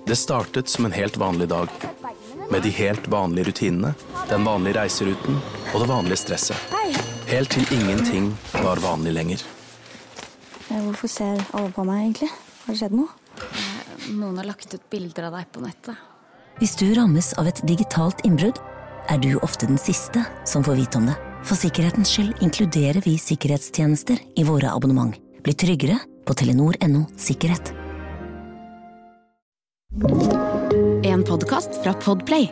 Det startet som en helt vanlig dag, med de helt vanlige rutinene, den vanlige reiseruten og det vanlige stresset. Helt til ingenting var vanlig lenger. Hvorfor ser alle på meg egentlig? Har det skjedd noe? Noen har lagt ut bilder av deg på nettet. Hvis du rammes av et digitalt innbrudd, du ofte den siste som får vite om det. For sikkerhetens skyld inkluderer vi sikkerhetstjenester i våre abonnement. Bli tryggere på Telenor.no Sikkerhet. En podcast fra Podplay.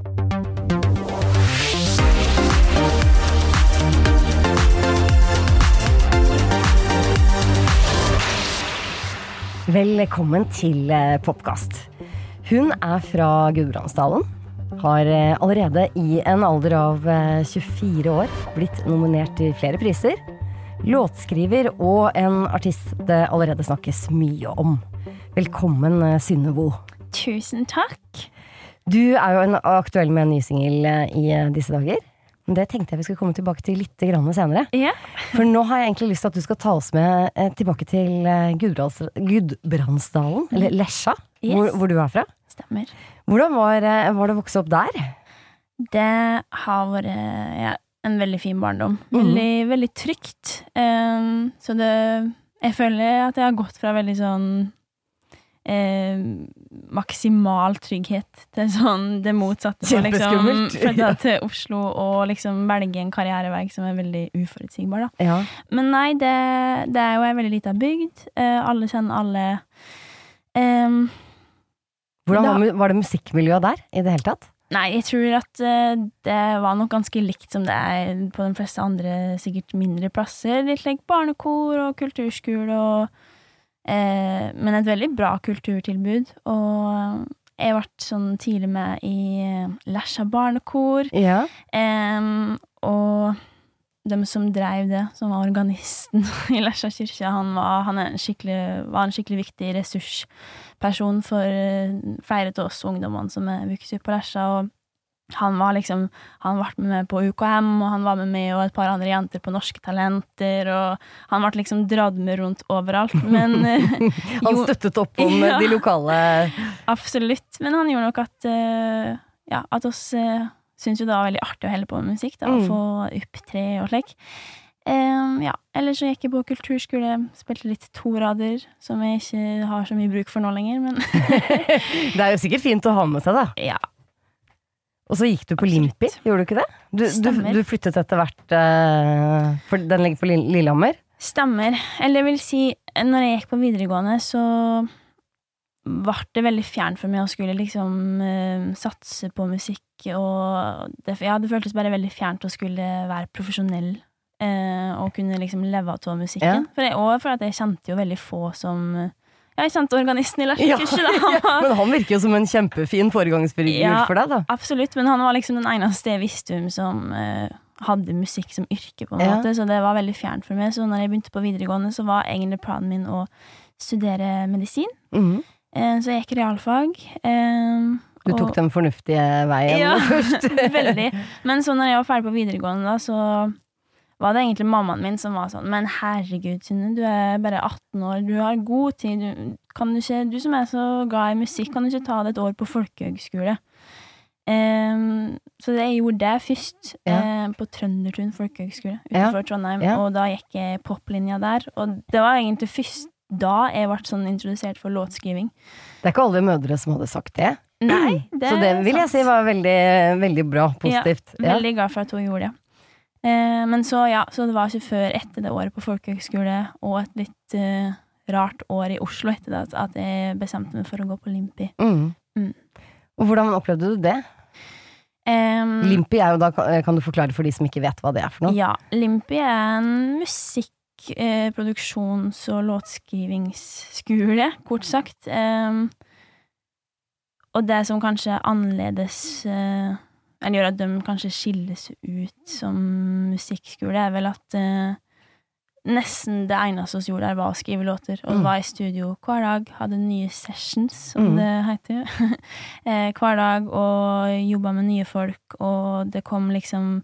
Velkommen til Popcast. Hun fra Gudbrandsdalen, har allerede i en alder av 24 år blitt nominert til flere priser, låtskriver og en artist det allerede snakkes mye om. Velkommen, Synne Vo. Tusen takk. Du jo aktuell med en ny single i disse dager. Det tenkte jeg vi skulle komme tilbake til litt grann senere. Ja. For nå har jeg egentlig lyst til at du skal ta oss med tilbake til Gudbrandsdalen, eller Lesja, Yes. hvor du fra. Stemmer. Hvordan var det å vokse opp der? Det har vært en veldig fin barndom. Veldig, veldig trygt. Så jeg føler at jeg har gått fra veldig sånn maksimal trygghet til sånn det motsatte. Kjempeskummelt. Flytta til Oslo og liksom velge en karrierevei som veldig uforutsigbar da. Ja. Men nei, det jo en veldig liten bygd. Alle kjenner alle. Hvordan var det musikkmiljøet der i det hele tatt? Nei, jeg tror at det var nok ganske likt som det på de fleste andre, sikkert mindre plasser. Litt like barnekor og kulturskole og men et veldig bra kulturtilbud, og jeg ble sånn tidlig med i Lesja barnekor, Ja. Og de som drev det, som var organisten i Lesja kyrkja, han var en skikkelig viktig ressursperson for flere av oss ungdommene som vokst opp på Lesja, og han var han var med på UKM, og han var med meg og et par andre jenter på Norske Talenter, og han var dratt med rundt overalt, men Han støttet opp om Ja. de lokale. Absolutt, men han gjorde nok at oss synes jo det var veldig artig å helle på med musikk, da, å få opptre og slik. Ja, ellers så gikk jeg på kulturskole, spilte litt torader, som jeg ikke har så mye bruk for nå lenger, men Det jo sikkert fint å ha med seg da. ja. Og så gikk du på Absolutt. Limpi, gjorde du ikke det? Stemmer. Du flyttet etter hvert, for den ligger på Lillehammer. Stemmer. Eller jeg vil si, når jeg gikk på videregående, så var det veldig fjern for meg å skulle satse på musikk, og det føltes bare veldig fjernt å skulle være profesjonell og kunne leve av musikken. Ja. For at jeg kjente jo veldig få som jeg kjente organisten i Lesja kyrkje da. Men han virker jo som en kjempefin foregangsfigur for deg da. Absolutt, men han var den eneste jeg visste om som hadde musikk som yrke på en måte, så det var veldig fjernt for meg. Så når jeg begynte på videregående, så var egentlig planen min å studere medisin. Så jeg gikk realfag. Du tok den fornuftige veien først. Veldig. Men så når jeg var ferdig på videregående da, så var det egentlig mammaen min som var sånn, men herregud, Synne, du bare 18 år, du har god tid, du som så glad i musikk, kan du ikke ta det et år på folkehøgskole? Så jeg gjorde det først på Trøndertun folkehøgskole utenfor Trondheim, og da gikk jeg poplinja der, og det var egentlig først da jeg ble sånn introdusert for låtskriving. Det ikke alle mødre som hadde sagt det. Nei, det Så det vil jeg si var veldig, veldig bra, positivt. Ja, veldig glad for at hun gjorde det. Men så det var ikke før etter det året på folkehøgskole og et litt rart år i Oslo etter det at jeg bestemte meg for å gå på Limpi. Og hvordan opplevde du det? Limpi jo da, kan du forklare for de som ikke vet hva det for noe? Ja, Limpi en produksjons- og låtskrivingsskole, kort sagt. Og det som kanskje annerledes eller gjør at de kanskje skilles ut som musikkskole, vel at nesten det eneste vi gjorde der var å skrive låter, og var i studio hver dag, hadde nye sessions, som det heter, hver dag, og jobbet med nye folk, og det kom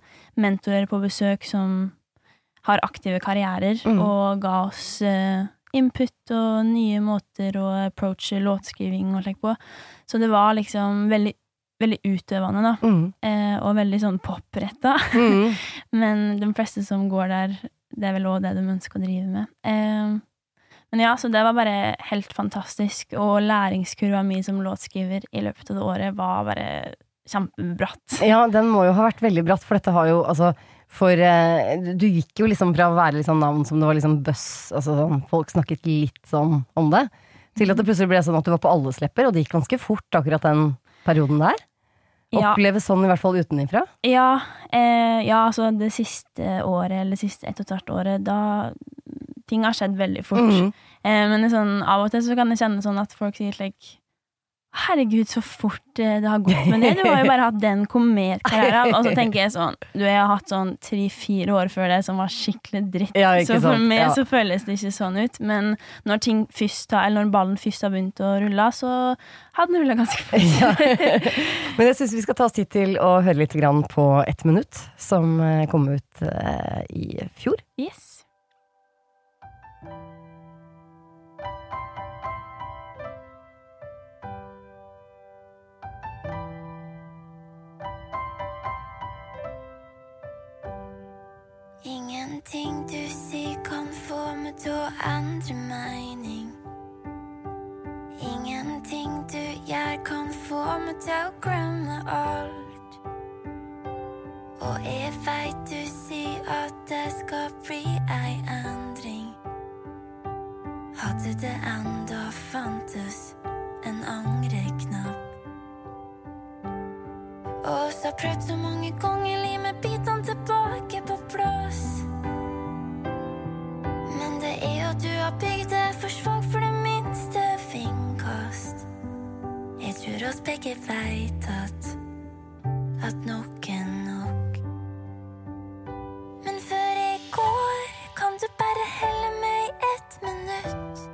mentorer på besøk som har aktive karrierer, og ga oss input og nye måter å approache låtskriving og slik på. Så det var liksom veldig, veldig utøvende da. Og veldig sånn popretta. Men de fleste som går der, det vel også det de ønsker å drive med. Men ja, så det var bare helt fantastisk, og læringskurva mi som låtskriver I løpet av det året var bare kjempebratt. Ja, den må jo ha vært veldig bratt, for dette har jo, altså, du gikk jo liksom fra å være liksom navn som det var liksom buzz, altså sånn, folk snakket litt sånn om det, til at det plutselig ble sånn at du var på alles lepper, og det gikk ganske fort akkurat den perioden der. Oppleves sånn I hvert fall utenifra? Ja, altså det siste året, eller siste 1,5 året, da ting har skjedd veldig fort. Men sånn, av og til så kan jeg kjenne sånn at folk sier like, herregud så fort det har gått med det, du har jo bare hatt den kometkarrieren, og så tenker jeg sånn, jeg har hatt sånn 3-4 år før det som var skikkelig dritt, så for meg så føles det ikke sånn ut, men når ting først eller når ballen først har begynt å rulle, så hadde den rullet ganske fort. Men jeg synes vi skal ta oss tid til å høre litt grann på 1 minutt, som kom ut I fjor. Yes. Ingenting du sier kan få meg til å endre mening. Ingenting du gjør kan få meg til å glemme alt. Og jeg vet du sier at det skal bli ei endring. Hadde det enda fantes en angreknapp. Og så har prøvd så mange ganger liv med bitene tilbake på plass. Men det jo du har bygd det for svag for det minste vingkast. Jeg tror oss begge vet at nok nok. Men før jeg går, kan du bare helle meg 1 minutt.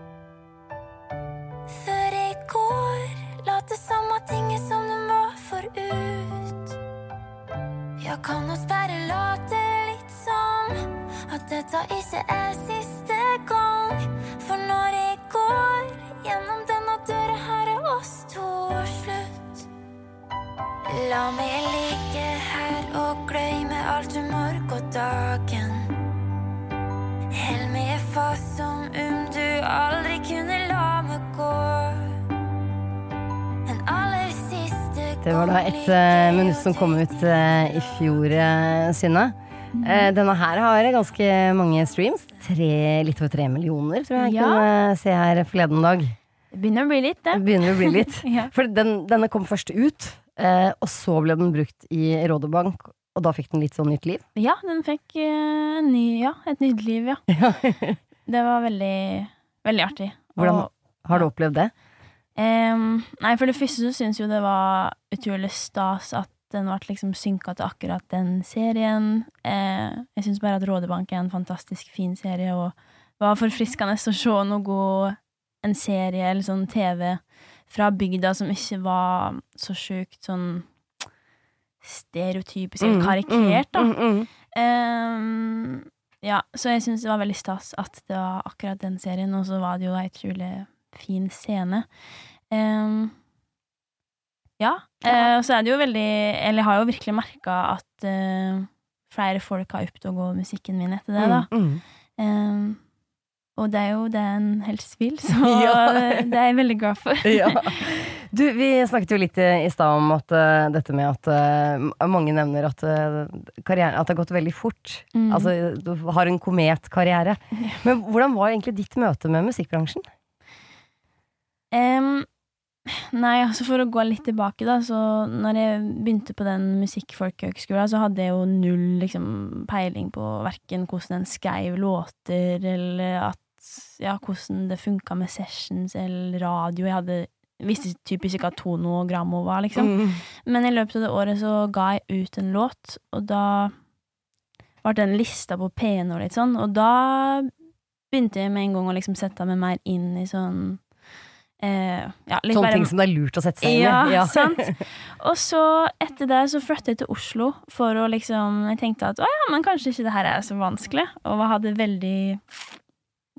Før jeg går, late samme ting som det var forut. Jeg kan oss bare late litt som at dette ikke siste gang. For når jeg går gjennom denne døra her oss to slutt. La meg ligge her og glemme alt morgendagen. Held meg fast som du aldri kunne la meg gå. En aller siste gang. Det var da 1 minutt som kom ut I fjor, Synne. Denne her har ganske mange streams. Litt over 3 millioner, tror jeg kunne se her forleden dag. Det begynner å bli litt, det. Det begynner å bli litt. Ja. For denne kom først ut, og så ble den brukt I Rådebank, og da fikk den litt sånn nytt liv. Ja, den fikk et nytt liv, ja. Det var veldig, veldig artig. Hvordan har du opplevd det? Nei, for det første så synes jo det var utrolig stas at den var liksom synket til akkurat den serien. Jeg synes bare at Rådebank en fantastisk fin serie, og var forfriskende å se en serie eller sånn TV fra bygda som ikke var så sjukt sånn stereotypisk eller karikert da. Ja, så jeg synes det var veldig stas at det var akkurat den serien, og så var det jo en utrolig fin scene. Ja, og så det jo veldig, eller jeg har jo virkelig merket at flere folk har oppdaget musikken min etter det da. Og det jo det en helst vil, så det jeg veldig glad for. Ja. Du, vi snakket jo litt I sted om at dette med at mange nevner at karrieren, at det har gått veldig fort. Altså, du har en kometkarriere. Men hvordan var egentlig ditt møte med musikkbransjen? Nei, altså for å gå litt tilbake da, så når jeg begynte på den musikkfolkehøgskolen, så hadde jeg jo null liksom, peiling på hverken hvordan en skrev låter, eller at, ja, hvordan det funket med sessions eller radio. Jeg visste typisk ikke hva tono og grammo var, liksom. Men I løpet av det året så ga jeg ut en låt, og da var den lista på P1 og litt sånn, og da begynte jeg med en gang å liksom sette meg mer inn I sånn ja, sånne ting som det lurt å sette seg inn I. Ja, sant. Og så etter det så flyttet jeg til Oslo for å liksom, jeg tenkte at, men kanskje ikke det her så vanskelig, og jeg hadde veldig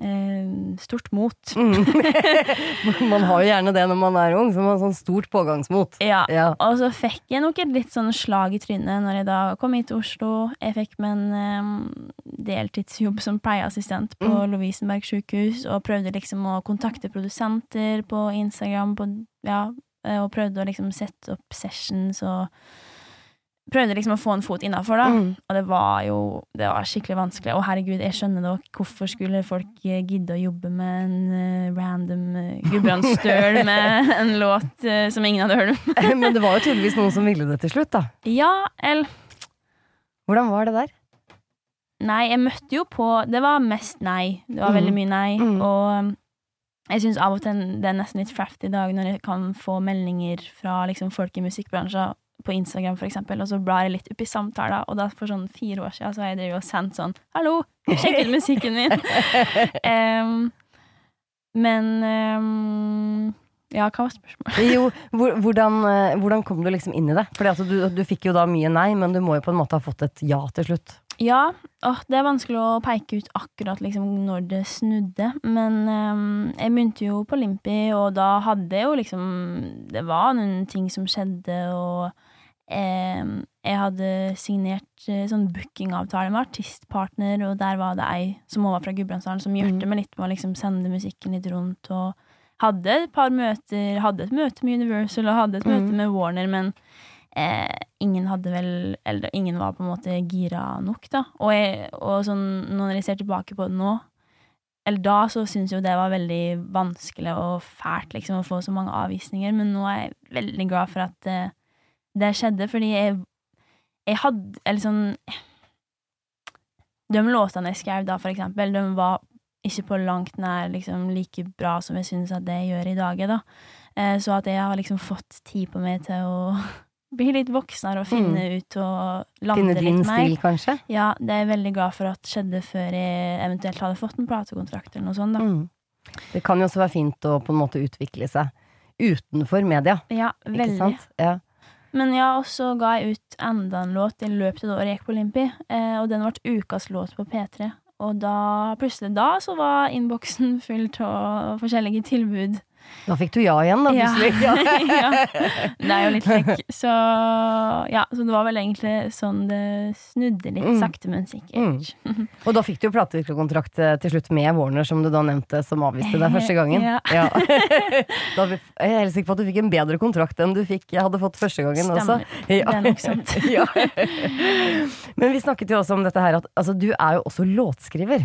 stort mot. Man har jo gjerne det når man ung, så man har sånn stort pågangsmot. Ja, og så fikk jeg nok et litt sånn slag i trynet når jeg da kom hit til Oslo. Jeg fikk med en deltidsjobb som pleieassistent på Lovisenberg sykehus, og prøvde liksom å kontakte produsenter på Instagram, og prøvde å liksom sette opp sessions, og prøvde liksom å få en fot innenfor da, og det var skikkelig vanskelig, og herregud, jeg skjønner da, hvorfor skulle folk gidde å jobbe med en random Gudbrandsdøl med en låt som ingen hadde hørt om. Men det var jo tydeligvis noen som ville det til slutt da. Ja, Hvordan var det der? Nei, jeg møtte jo på, det var mest nei, det var veldig mye nei, og jeg synes av og til det nesten litt freft i dag når jeg kan få meldinger fra liksom folk i musikkbransjen på Instagram for eksempel, og så blar jeg litt opp i samtaler, og da for sånn 4 år siden så har jeg jo sendt sånn, hallo, sjekk ut musikken min. Men ja, hva var spørsmålet? Jo, hvordan kom du liksom inn i det? Fordi at du fikk jo da mye nei, men du må jo på en måte ha fått et ja til slutt. Ja, det er vanskelig å peke ut akkurat liksom når det snudde, men jeg begynte jo på Limpi, og da hadde jeg jo liksom, det var noen ting som skjedde, og jeg hadde signert sånn bookingavtale med artistpartner, og der var det ei som var fra Gudbrandsdalen som hjelpte meg litt med å liksom sende musikken litt rundt, og hadde et par møter, hadde et møte med Universal, og hadde et møte med Warner, men ingen var på en måte gira nok da, og sånn, når jeg ser tilbake på det nå, eller da så synes jeg det var veldig vanskelig og fælt liksom å få så mange avvisninger, men nå er jeg veldig glad for at det skjedde, fordi jeg hadde, eller sånn, de låtene jeg skrev da for eksempel, de var ikke på langt nær liksom like bra som jeg synes at det gjør i dag da, så at jeg har liksom fått tid på meg til å bli litt voksnere og finne ut og lande litt mer. Finne din stil, kanskje? Ja, det er jeg veldig glad for at skjedde før jeg eventuelt hadde fått en platekontrakt eller noe sånt da. Det kan jo også være fint å på en måte utvikle seg utenfor media. Ja, veldig. Ikke sant? Ja. Men ja, og så ga jeg ut enda en låt i løpet av det året jeg gikk på Limpi, og den ble ukas låt på P3. Og da, plutselig da, så var innboksen fullt av forskjellige tilbud. Da fikk du ja igjen da, plutselig. Ja. Det er jo litt lekk. Så ja, så det var vel egentlig sånn det snudde litt sakte, men sikkert. Og da fikk du jo platekontrakt til slutt med Warner, som du da nevnte, som avviste deg første gangen. Ja. Da er jeg helt sikker på at du fikk en bedre kontrakt enn du hadde fått første gangen. Stemmer, også. det er nok sant. Ja. Men vi snakket jo også om dette her, at altså, du er jo også låtskriver.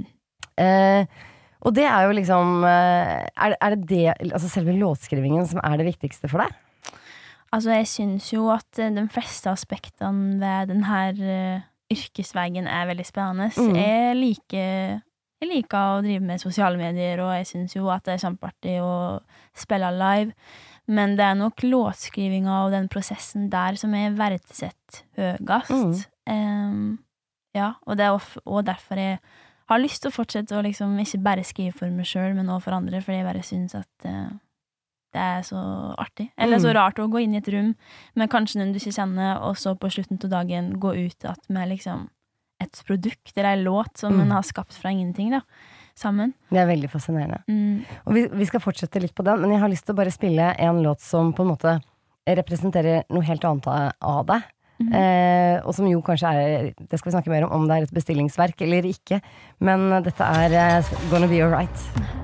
Og det er jo liksom, er det altså selve låtskrivingen som er det viktigste for deg? Altså jeg synes jo at de fleste aspektene ved denne yrkesveien er veldig spennende. Jeg liker å drive med sosiale medier, og jeg synes jo at det er kjempeartig å spille live, men det er nok låtskrivinga og den prosessen der som er verdsett høyest. Ja, og det er og derfor jeg har lyst til å fortsette å liksom ikke bare skrive for meg selv, men også for andre, fordi jeg bare synes at det er så artig. Eller så rart å gå inn i et rom med kanskje noen du ikke kjenner, og så på slutten av dagen gå ut med liksom et produkt, eller en låt som man har skapt fra ingenting da, sammen. Det er veldig fascinerende. Og vi skal fortsette litt på den, men jeg har lyst til å bare spille en låt som på en måte representerer noe helt annet av deg. Og som jo kanskje det skal vi snakke mer om det er et bestillingsverk eller ikke, men dette er Gonna Be Alright.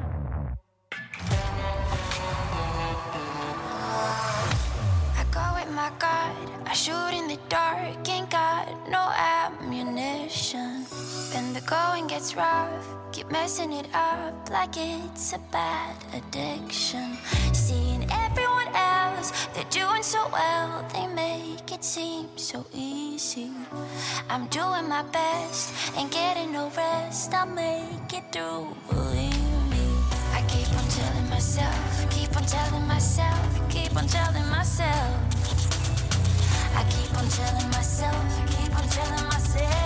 I go with my guard, I shoot in the dark, ain't got no ammunition. When the going gets rough, keep messing it up like it's a bad addiction. Seeing everyone else, they're doing so well, they make it seem so easy. I'm doing my best, ain't getting no rest, I'll make it through, believe me. I keep on telling myself, keep on telling myself, keep on telling myself. I keep on telling myself, keep on telling myself.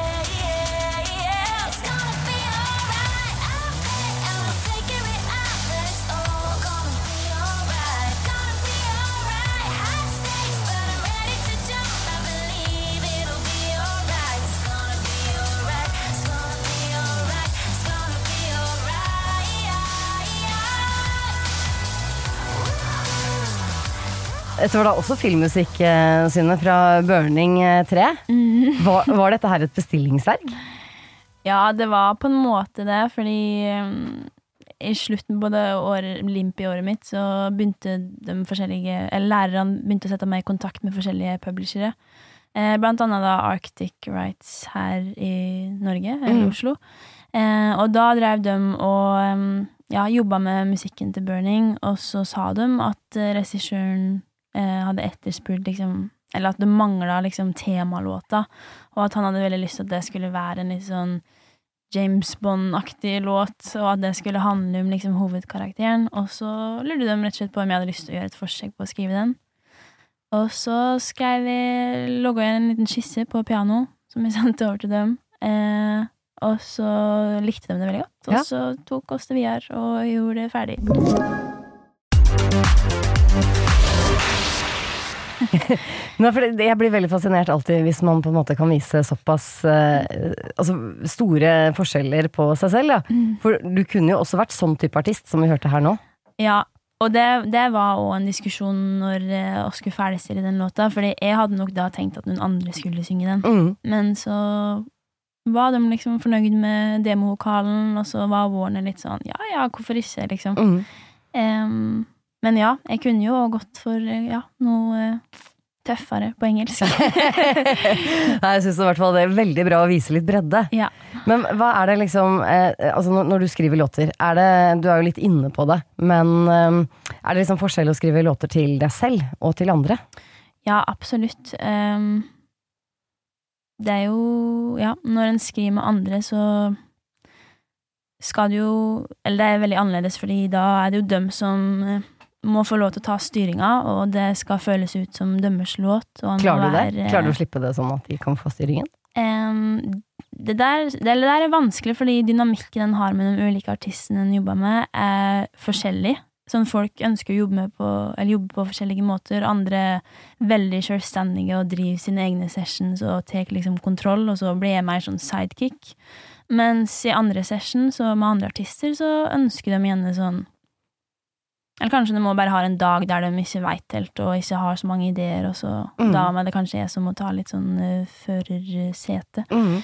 Right. Dette var da også filmmusikk, Synne, fra Burning 3. Var dette her et bestillingsverk? Ja, det var på en måte det, fordi i slutten på det Limpi-året mitt, så begynte lærerne begynte å sette meg i kontakt med forskjellige publishere. Blant annet da Arctic Rights her i Norge, eller Oslo. Og da drev de og jobbet med musikken til Burning, og så sa de at regissøren hadde etterspurt liksom, eller at det manglet liksom temalåta, og at han hadde veldig lyst til at det skulle være en litt sånn James Bond-aktig låt, og at det skulle handle om liksom hovedkarakteren, og så lurte de rett og slett på om jeg hadde lyst til å gjøre et forsøk på å skrive den. Og så logget jeg en liten skisse på piano, som jeg sendte over til dem, og så likte de det veldig godt, og så tok oss det videre og gjorde det ferdig. Nei, for jeg blir veldig fascinert alltid hvis man på en måte kan vise såpass store forskjeller på seg selv, ja. For du kunne jo også vært sånn type artist som vi hørte her nå. Ja, og det var også en diskusjon når jeg skulle ferdigstille den låta, fordi jeg hadde nok da tenkt at noen andre skulle synge den, men så var de liksom fornøyd med demovokalen, og så var Warner litt sånn, ja, hvorfor ikke, liksom. Men ja, jeg kunne jo gått for noe tøffere på engelsk. Nei, jeg synes i hvert fall det er veldig bra å vise litt bredde. Ja. Men hva er det liksom, altså når du skriver låter, du er jo litt inne på det, men er det liksom forskjell å skrive låter til deg selv og til andre? Ja, absolutt. Det er jo, når en skriver med andre, så skal det jo, eller det er veldig annerledes, fordi da er det jo dem som må få lov til å ta styringa, og det skal føles ut som dømmers låt. Klarer du det? Klarer du å slippe det sånn at de kan få styringen? Det der er vanskelig, fordi dynamikken den har med de ulike artistene den jobber med er forskjellig. Sånn folk ønsker å jobbe på forskjellige måter, andre veldig selvstendige og driver sine egne sessions og tar liksom kontroll, og så blir jeg mer sånn sidekick. Mens i andre sessions og med andre artister så ønsker de gjerne sånn, eller kanskje de må bare ha en dag der de ikke vet helt og ikke har så mange ideer, og så da er det kanskje jeg som må ta litt sånn førersete.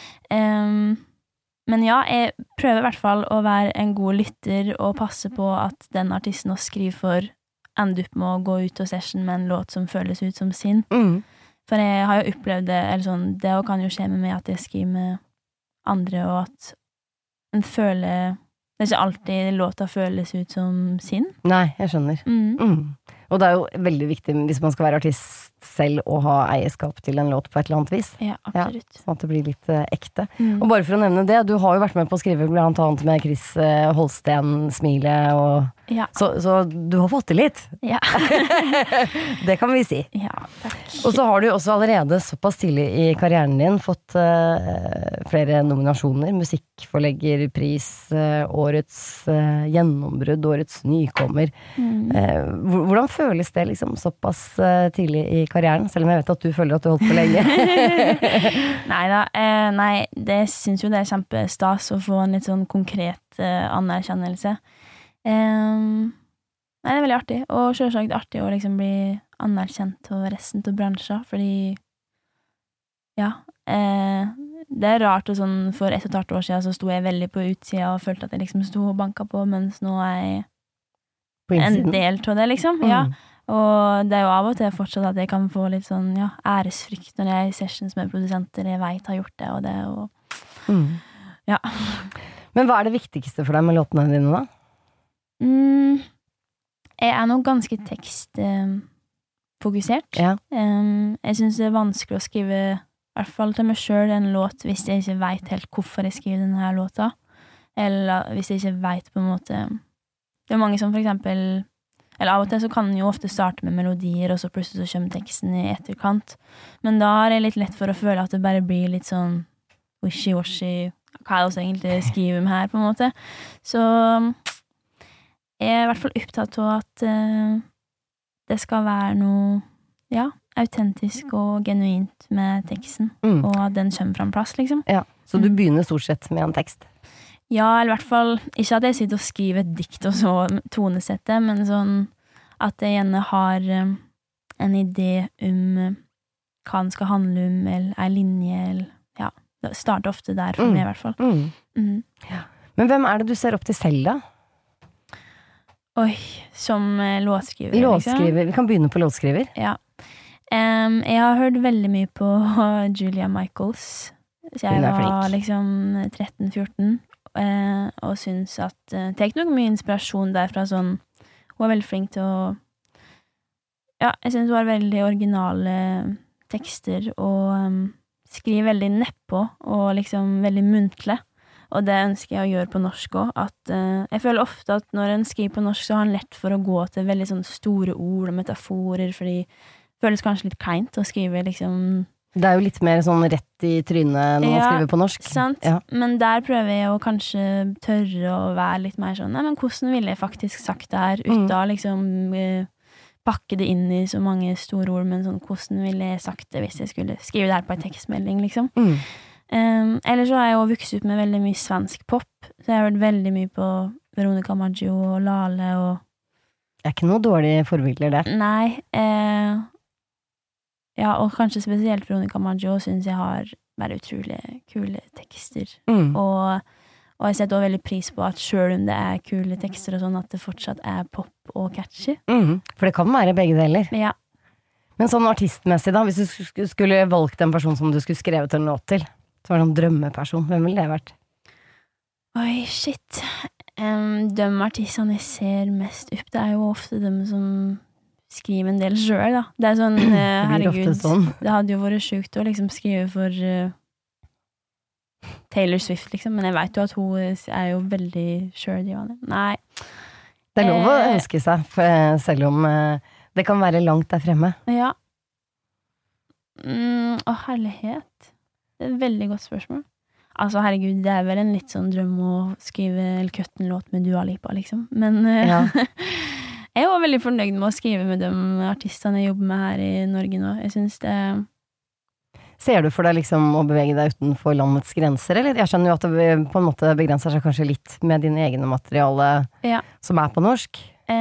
Men ja, jeg prøver i hvert fall å være en god lytter og passe på at den artisten også skriver for ender opp med å gå ut og session med en låt som føles ut som sin. For jeg har jo opplevd det, eller sånn, det kan jo skje med meg at jeg skriver med andre, og at en føler, det er ikke alltid låta føles ut som sin. Nei, jeg skjønner. Og det er jo veldig viktig hvis man skal være artist selv og ha eierskap til en låt på et eller annet vis. Ja, absolutt. Ja, sånn at det blir litt ekte. Og bare for å nevne det, du har jo vært med på å skrive blant annet med Chris Holsten, Smile, og så du har fått til litt. Ja. Det kan vi si. Ja, takk. Og så har du også allerede såpass tidlig i karrieren din fått flere nominasjoner, musikkforleggerpris, årets gjennombrudd, årets nykommer. Hvordan føles det liksom såpass tidlig i karrieren, selv om jeg vet at du føler at du holdt på lenge? Nei, det synes jo det er kjempestas å få en litt sånn konkret anerkjennelse. Nei, det er veldig artig, og selvsagt artig å liksom bli anerkjent av resten av bransjen, fordi det er rart, og sånn for 1,5 år siden så sto jeg veldig på utsida og følte at jeg liksom sto og banka på, mens nå er jeg en del av det, liksom. Og det er jo av og til fortsatt at jeg kan få litt sånn, æresfrykt når jeg er i sessions med produsenter jeg vet har gjort det, og det, Men hva er det viktigste for deg med låtene dine da? Jeg er nok ganske tekstfokusert. Jeg synes det er vanskelig å skrive, i hvert fall til meg selv, en låt hvis jeg ikke vet helt hvorfor jeg skriver denne låta, eller hvis jeg ikke vet på en måte. Det er mange som for eksempel, eller av og til så kan den jo ofte starte med melodier, og så plutselig så kommer teksten i etterkant. Men da er det litt lett for å føle at det bare blir litt sånn wishy-washy, hva er det også egentlig skriver om her, på en måte. Så jeg er i hvert fall opptatt av at det skal være noe, autentisk og genuint med teksten, og at den kommer fra en plass, liksom. Ja, så du begynner stort sett med en tekst? Ja, eller i hvert fall, ikke at jeg sitter og skriver et dikt og så tonesette, men sånn at jeg gjerne har en idé om hva den skal handle om, eller en linje, eller ja, det starter ofte der for meg I hvert fall. Ja. Men hvem det du ser opp til selv da? Oi, som låtskriver. Låtskriver, vi kan begynne på låtskriver. Ja. Jeg har hørt veldig mye på Julia Michaels. Så jeg var liksom 13-14, og synes at det tek nok mye inspirasjon derfra sånn, hun veldig flink til å ja, jeg synes hun har veldig originale tekster og skriver veldig neppå og liksom veldig muntlig. Og det ønsker jeg å gjøre på norsk også, at jeg føler ofte at når en skriver på norsk så har en lett for å gå til veldig sånn store ord og metaforer, fordi det føles kanskje litt kleint å skrive liksom... Det jo litt mer sånn rett I trynet når man skriver på norsk. Sant. Ja, men der prøver jeg å kanskje tørre å være litt mer sånn, nei, men hvordan ville jeg faktisk sagt det her, uten å liksom pakke det inn I så mange store ord, men sånn, hvordan ville jeg sagt det hvis jeg skulle skrive det her på en tekstmelding, liksom. Eller så har jeg jo vokst ut med veldig mye svensk pop, så jeg har hørt veldig mye på Veronica Maggio og Lale og... Det ikke noe dårlige forbilder der. Nei, ja, og kanskje spesielt Veronica Maggio synes jeg har bare utrolig kule tekster. Og jeg setter også veldig pris på at selv om det kule tekster og sånn, at det fortsatt pop og catchy. For det kan være begge deler. Ja. Men sånn artistmessig da, hvis du skulle valgt en person som du skulle skrevet en låt til, så var det en drømmeperson, hvem ville det vært? Oi, shit. De artistene jeg ser mest opp, det jo ofte de som skriver en del selv, da. Det sånn, herregud, sånn. Det hadde jo vært sjukt å liksom skrive for Taylor Swift, liksom, men jeg vet jo at hun jo veldig selvdrivende. Nei. Det lov å ønske seg, selv om det kan være langt der fremme. Ja. Herlighet. Det et veldig godt spørsmål. Altså, herregud, det vel en litt sånn drøm å skrive eller kutte en låt med Dua Lipa, liksom. Men ja. Jeg var veldig fornøyd med å skrive med de artistene jeg jobber med her I Norge nå. Jeg synes det... Ser du for deg liksom å bevege deg utenfor landets grenser, eller? Jeg skjønner jo at det på en måte begrenser seg kanskje litt med dine egne materiale som på norsk.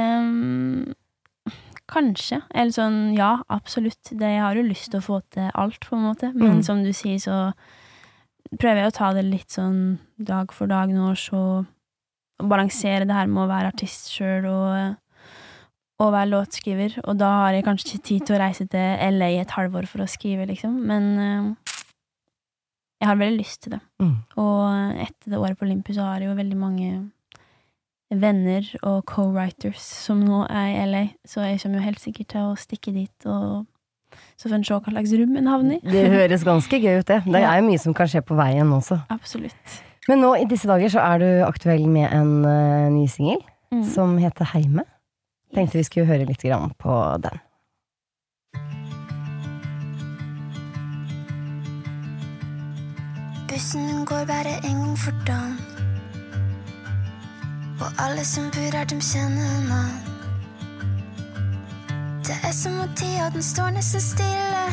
Kanskje. Eller sånn, ja, absolutt. Jeg har jo lyst til å få til alt, på en måte. Men som du sier, så prøver jeg å ta det litt sånn dag for dag nå, så balansere det her med å være artist selv og være låtskriver. Og da har jeg kanskje ikke tid til å reise til LA et halvår for å skrive, liksom. Men jeg har veldig lyst til det. Og etter det året på Olympus så har jeg jo veldig mange venner og co-writers som nå I LA, så jeg kommer jo helt sikkert til å stikke dit og så får en se hva slags rom en havner I. Det høres ganske gøy ut det. Det jo mye som kan skje på veien også. Absolutt. Men nå I disse dager så du aktuell med en ny single som heter Heime. Tenkte vi skulle høre litt grann på den. Bussen går bare en gang for dagen, og alle som bor her, de kjenner en annen. Det som om tida, den står nesten stille.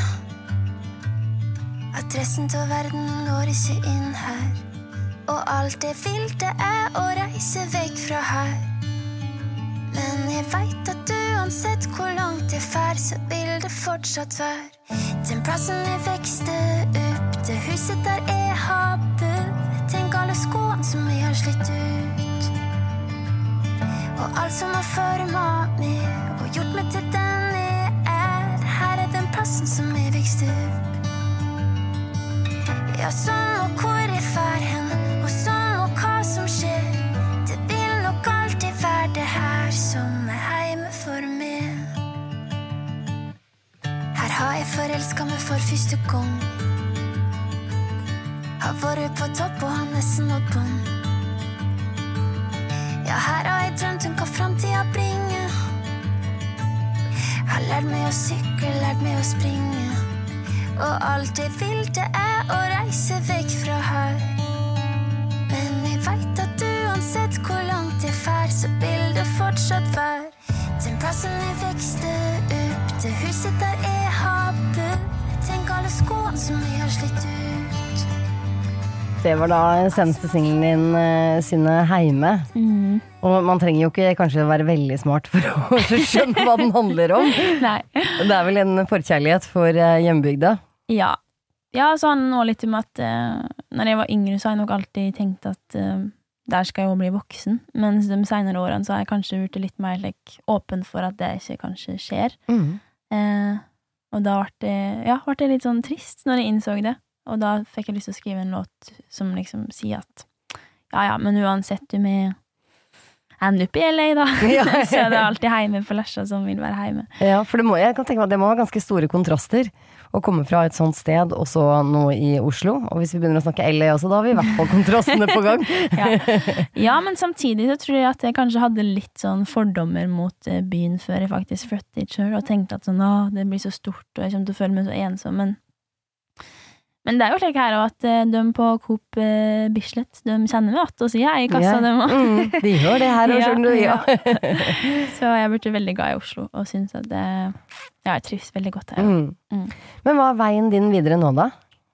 Adressen til verden når ikke inn her, og alt jeg vil det å reise vekk fra her. Men jeg vet at uansett hvor langt jeg fer, så vil det fortsatt være den plassen jeg vekste opp, det huset der jeg har bodd. Tenk alle skoene som jeg har slitt ut, og alt som har formet meg og gjort meg til den jeg her den plassen som jeg vekste opp. Ja, sånn og hvor jeg fer hen, og sånn og hva som skjer, det vil nok alltid være det her som heime for meg. Her har jeg forelsket meg for første gang, har vært på topp og har nesten nådd bånd. Ja, her har jeg drømt om hva fremtiden bringer, har lært meg å sykle, lært meg å springe, og alt jeg vil det å reise vekk fra her. Men jeg vet at uansett hvor langt jeg fer, så vil det fortsatt være den plassen jeg vekste opp, det huset der jeg har bodd. Tenk alle skoene som jeg har slitt ut, Det var da seneste singlen din, Synne Heime. Og man trenger jo ikke kanskje være veldig smart for å skjønne hva den handler om. Nei. Det er vel en forkjærlighet for hjembygda? Ja. Ja, så han nå litt om at når jeg var yngre så har jeg nok alltid tenkt at der skal jeg jo bli voksen. Mens de senere årene så har jeg kanskje vært litt mer åpen for at det ikke kanskje skjer. Og da ble det litt sånn trist når jeg innså det. Og da fikk jeg lyst til å skrive en låt som liksom sier at ja, men uansett du med ende opp i LA da, så er det alltid heime for Lesja som vil være heime. Ja, for jeg kan tenke meg at det må ha ganske store kontraster å komme fra et sånt sted, og så nå i Oslo. Og hvis vi begynner å snakke LA også, da har vi i hvert fall kontrastene på gang. Ja, men samtidig så tror jeg at jeg kanskje hadde litt sånn fordommer mot byen før jeg faktisk flyttet hit selv, og tenkte at sånn, det blir så stort, og jeg kommer til å føle meg så ensom, men det er jo slik her at de på Coop Bislett, de kjenner meg att og sier jeg i kassa dem også. De gjør det her og skjønner du, Så jeg ble veldig glad i Oslo og synes at jeg trives veldig godt her. Men hva er veien din videre nå da?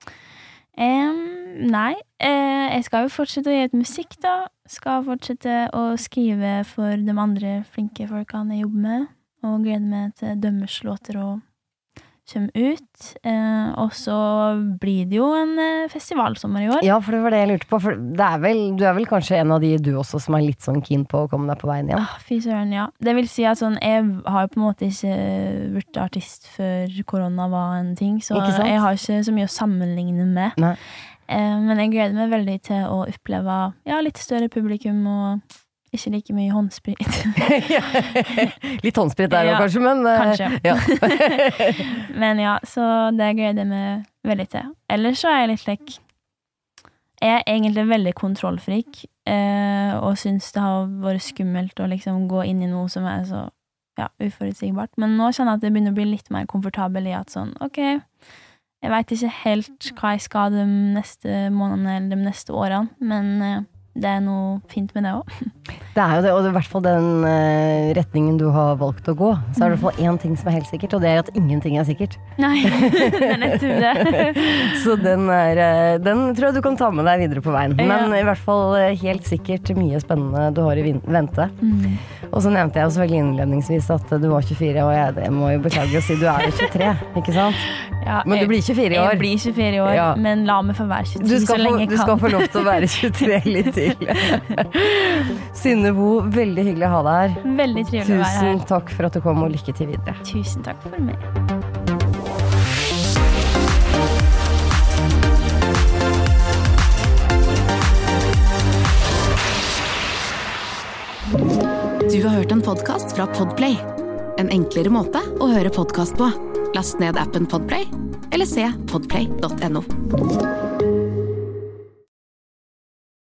Nei, jeg skal jo fortsette å gjøre et musikk da, skal fortsette å skrive for de andre flinke folkene jeg jobber med, og gleder meg til dømmerslåter og kommer ut, og så blir det jo en festivalsommer i år. Ja, for det var det jeg lurte på, for du er vel kanskje en av de du også som er litt sånn keen på å komme deg på veien igjen? Fy søren, ja. Det vil si at sånn, jeg har jo på en måte ikke vært artist før korona var en ting, så jeg har ikke så mye å sammenligne med. Nei. Men jeg gleder meg veldig til å oppleve litt større publikum og ikke like mye håndsprit. Litt håndsprit der også kanskje, men kanskje. Men ja, så det gleder jeg meg veldig til. Ellers så er jeg litt jeg er egentlig veldig kontrollfrik, og synes det har vært skummelt å liksom gå inn i noe som er så uforutsigbart. Men nå kjenner jeg at jeg begynner å bli litt mer komfortabel i at sånn, ok, jeg vet ikke helt hva jeg skal de neste månedene eller de neste årene, men det er noe fint med det også. Det er jo det, og i hvert fall den retningen du har valgt å gå. Så er det i hvert fall en ting som er helt sikkert, og det er at ingenting er sikkert. Nei, det er nettopp det. Så den tror jeg du kan ta med deg videre på veien. Men i hvert fall helt sikkert mye spennende du har i vente. Og så nevnte jeg også veldig innledningsvis at du var 24, og jeg må jo beklage å si du er 23, ikke sant? Ja, men du blir 24 i år. Jeg blir 24 i år, men la meg få være 23 så lenge jeg kan. Du skal få lov til å være 23 litt til. Synne Vo, veldig hyggelig å ha deg her. Veldig trivelig å være her. Tusen takk for at du kom, og lykke til videre. Tusen takk for meg. Du har hørt en podcast fra Podplay. En enklere måte å høre podcast på. Last ned appen Podplay, eller se podplay.no.